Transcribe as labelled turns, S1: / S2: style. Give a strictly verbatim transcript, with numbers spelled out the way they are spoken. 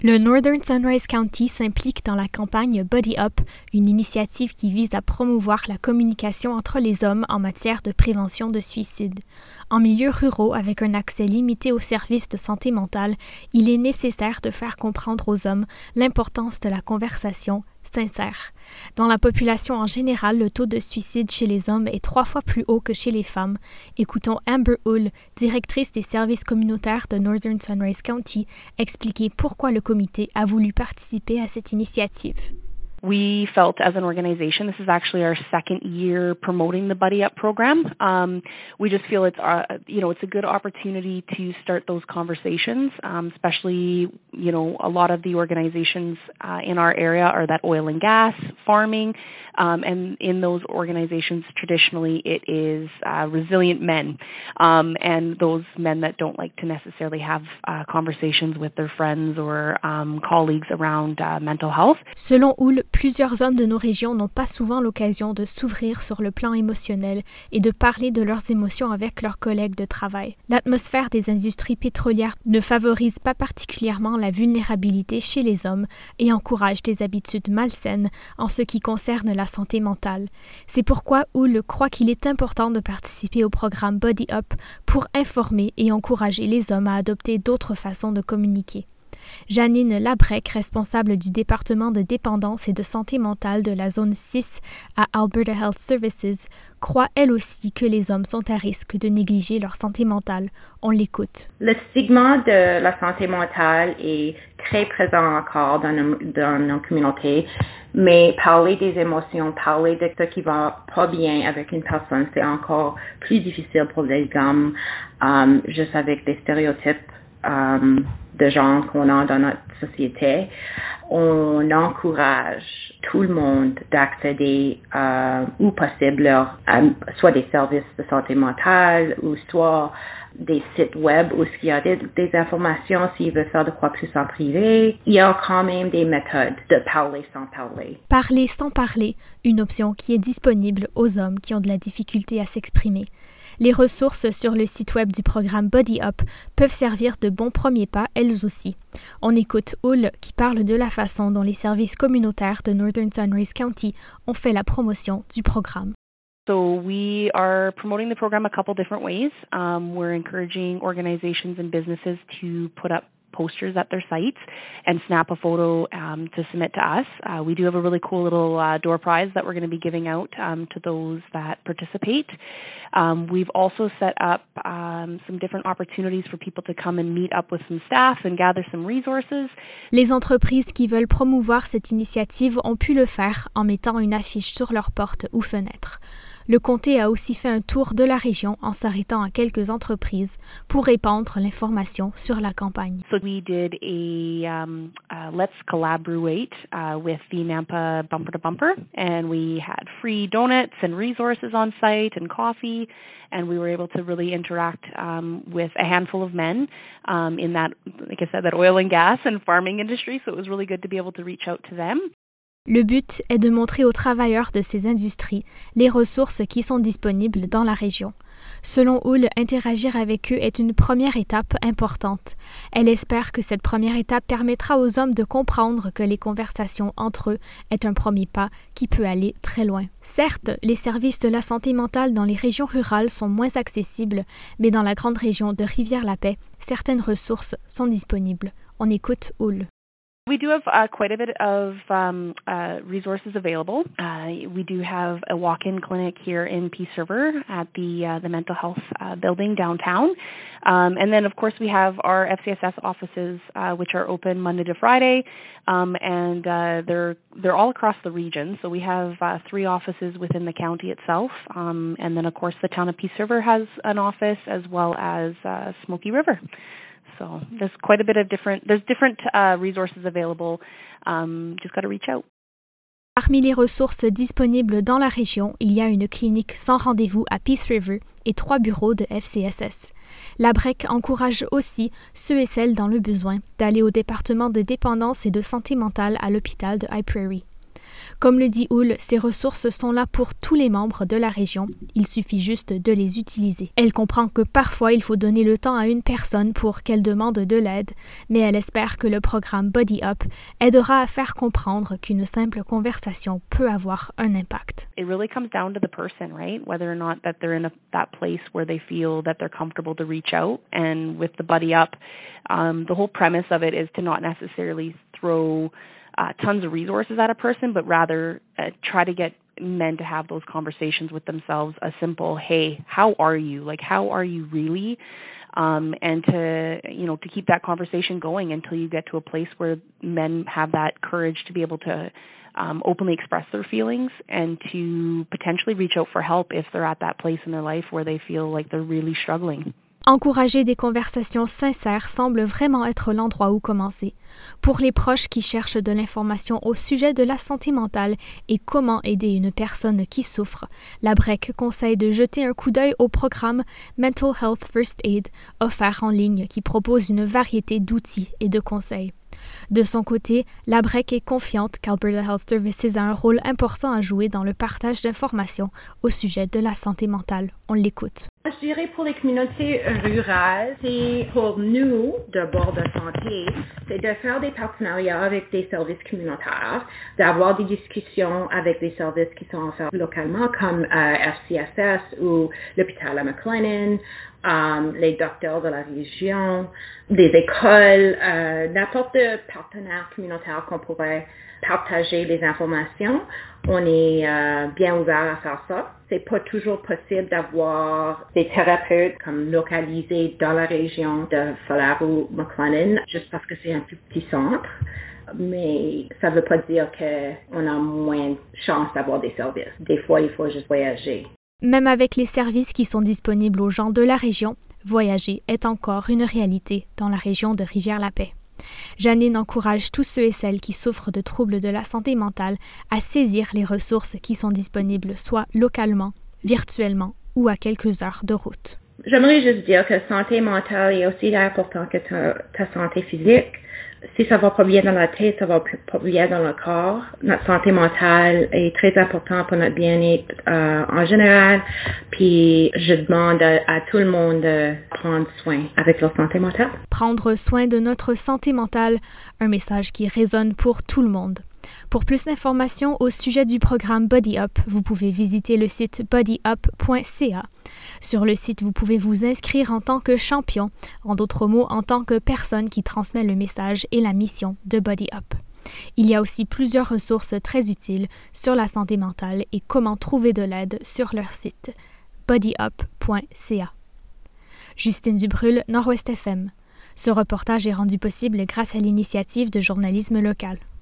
S1: Le Northern Sunrise County s'implique dans la campagne Buddy Up, une initiative qui vise à promouvoir la communication entre les hommes en matière de prévention de suicide. En milieu ruraux, avec un accès limité aux services de santé mentale, il est nécessaire de faire comprendre aux hommes l'importance de la conversation sincère. Dans la population en général, le taux de suicide chez les hommes est trois fois plus haut que chez les femmes. Écoutons Amber Hull, directrice des services communautaires de Northern Sunrise County, expliquer pourquoi le comité a voulu participer à cette initiative.
S2: We felt as an organization, this is actually our second year promoting the Buddy Up program. Um, we just feel it's, uh, you know, it's a good opportunity to start those conversations, um, especially, you know, a lot of the organizations uh, in our area are that oil and gas, farming, um, and in those organizations, traditionally, it is uh, resilient men, um, and those men that don't like to necessarily have uh, conversations with their friends or um, colleagues around uh, mental health.
S1: Selon Hull, plusieurs hommes de nos régions n'ont pas souvent l'occasion de s'ouvrir sur le plan émotionnel et de parler de leurs émotions avec leurs collègues de travail. L'atmosphère des industries pétrolières ne favorise pas particulièrement la vulnérabilité chez les hommes et encourage des habitudes malsaines en ce qui concerne la santé mentale. C'est pourquoi Hull croit qu'il est important de participer au programme Buddy Up pour informer et encourager les hommes à adopter d'autres façons de communiquer. Janine Labrec, responsable du département de dépendance et de santé mentale de la zone six à Alberta Health Services, croit elle aussi que les hommes sont à risque de négliger leur santé mentale. On l'écoute.
S3: Le stigma de la santé mentale est très présent encore dans nos, dans nos communautés, mais parler des émotions, parler de ce qui va pas bien avec une personne, c'est encore plus difficile pour les hommes, um, juste avec des stéréotypes Um, de genre qu'on a dans notre société. On encourage tout le monde d'accéder euh, où possible à soit des services de santé mentale ou soit des sites web où il y a des, des informations s'ils veulent faire de quoi plus en privé. Il y a quand même des méthodes de parler sans parler.
S1: Parler sans parler, une option qui est disponible aux hommes qui ont de la difficulté à s'exprimer. Les ressources sur le site web du programme Buddy Up peuvent servir de bons premiers pas, elles aussi. On écoute Hull qui parle de la façon dont les services communautaires de Northern Sunrise County ont fait la promotion du programme.
S2: So we are promoting the program a couple different ways. Um, we're encouraging organizations and businesses to put up posters at their sites and snap a photo um, to submit to us. Uh, we do have a really cool little uh, door prize that we're going to be giving out um, to those that participate. Um, we've also set up um, some different opportunities for people to come and meet up with some staff and gather some resources.
S1: Les entreprises qui veulent promouvoir cette initiative ont pu le faire en mettant une affiche sur leur porte ou fenêtre. Le comté a aussi fait un tour de la région en s'arrêtant à quelques entreprises pour répandre l'information sur la campagne.
S2: So we did a um, uh, Let's Collaborate uh, with the Nampa Bumper to Bumper, and we had free donuts and resources on site and coffee, and we were able to really interact um, with a handful of men um, in that, like I said, that oil and gas and farming industry, so it was really good to be able to reach out to them.
S1: Le but est de montrer aux travailleurs de ces industries les ressources qui sont disponibles dans la région. Selon Hull, interagir avec eux est une première étape importante. Elle espère que cette première étape permettra aux hommes de comprendre que les conversations entre eux est un premier pas qui peut aller très loin. Certes, les services de la santé mentale dans les régions rurales sont moins accessibles, mais dans la grande région de Rivière-la-Paix, certaines ressources sont disponibles. On écoute Hull.
S2: We do have uh, quite a bit of um, uh, resources available. Uh, we do have a walk-in clinic here in Peace River at the uh, the mental health uh, building downtown, um, and then of course we have our F C S S offices, uh, which are open Monday to Friday, um, and uh, they're they're all across the region. So we have uh, three offices within the county itself, um, and then of course the town of Peace River has an office as well as uh, Smoky River. So there's quite a bit of different, there's different uh, resources available. Um, just got to reach out.
S1: Parmi les ressources disponibles dans la région, il y a une clinique sans rendez-vous à Peace River et trois bureaux de F C S S. Labrec encourage aussi ceux et celles dans le besoin d'aller au département de dépendance et de santé mentale à l'hôpital de High Prairie. Comme le dit Hull, ces ressources sont là pour tous les membres de la région. Il suffit juste de les utiliser. Elle comprend que parfois il faut donner le temps à une personne pour qu'elle demande de l'aide, mais elle espère que le programme Buddy Up aidera à faire comprendre qu'une simple conversation peut avoir un impact.
S2: It really comes down to the person, right? Whether or not that they're in a, that place where they feel that they're comfortable to reach out. And with the Buddy Up, um, the whole premise of it is to not necessarily throw Uh, tons of resources at a person, but rather uh, try to get men to have those conversations with themselves. A simple, hey, how are you? Like, how are you really? Um, and to, you know, to keep that conversation going until you get to a place where men have that courage to be able to um, openly express their feelings and to potentially reach out for help if they're at that place in their life where they feel like they're really struggling.
S1: Encourager des conversations sincères semble vraiment être l'endroit où commencer. Pour les proches qui cherchent de l'information au sujet de la santé mentale et comment aider une personne qui souffre, la B R E C conseille de jeter un coup d'œil au programme Mental Health First Aid, offert en ligne, qui propose une variété d'outils et de conseils. De son côté, la B R E C est confiante qu'Alberta Health Services a un rôle important à jouer dans le partage d'informations au sujet de la santé mentale. On l'écoute.
S3: Je dirais pour les communautés rurales, c'est pour nous, de bord de santé, c'est de faire des partenariats avec des services communautaires, d'avoir des discussions avec des services qui sont offerts localement, comme euh, F C S S ou l'hôpital à McLennan, um, les docteurs de la région, des écoles, euh, n'importe quel partenaire communautaire qu'on pourrait partager les informations. On est euh, bien ouvert à faire ça. C'est pas toujours possible d'avoir des thérapeutes comme localisés dans la région de Fallar ou McLennan, juste parce que c'est un plus petit centre. Mais ça veut pas dire qu'on a moins de chance d'avoir des services. Des fois, il faut juste voyager.
S1: Même avec les services qui sont disponibles aux gens de la région, voyager est encore une réalité dans la région de Rivière-la-Paix. Janine encourage tous ceux et celles qui souffrent de troubles de la santé mentale à saisir les ressources qui sont disponibles soit localement, virtuellement ou à quelques heures de route.
S3: J'aimerais juste dire que santé mentale est aussi important que ta, ta santé physique. Si ça va pas bien dans la tête, ça va pas bien dans le corps. Notre santé mentale est très importante pour notre bien-être euh, en général. Puis je demande à, à tout le monde de prendre soin avec leur santé mentale.
S1: Prendre soin de notre santé mentale, un message qui résonne pour tout le monde. Pour plus d'informations au sujet du programme Buddy Up, vous pouvez visiter le site buddy up point c a. Sur le site, vous pouvez vous inscrire en tant que champion, en d'autres mots, en tant que personne qui transmet le message et la mission de Buddy Up. Il y a aussi plusieurs ressources très utiles sur la santé mentale et comment trouver de l'aide sur leur site buddy up point c a. Justine Dubrul, Nord-Ouest F M. Ce reportage est rendu possible grâce à l'initiative de journalisme local.